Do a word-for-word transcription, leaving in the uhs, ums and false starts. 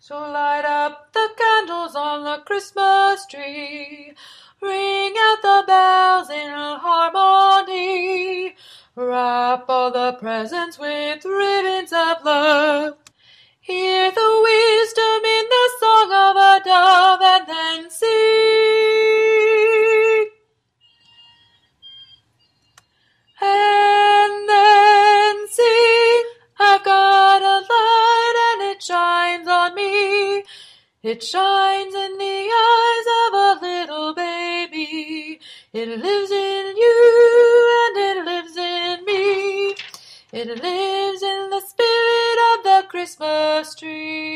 So light up the candles on the Christmas tree, ring out the bells in harmony, wrap all the presents with ribbons of love. Hear the wisdom in the song of a dove, and then sing. And then sing. I've got a light and it shines on me. It shines in the eyes of a little baby. It lives in you and it lives in me. It lives in the spirit of the Christmas tree.